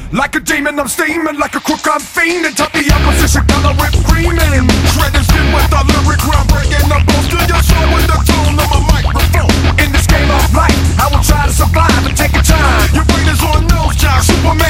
Like a demon, I'm steaming. Like a crook, I'm fiending. Top the opposition, color rip creaming. Shredding skin with a lyric groundbreaking. I'm close to your show with the tone of my microphone. In this game of life, I will try to survive and take a time. Your brain is on nose job, Superman.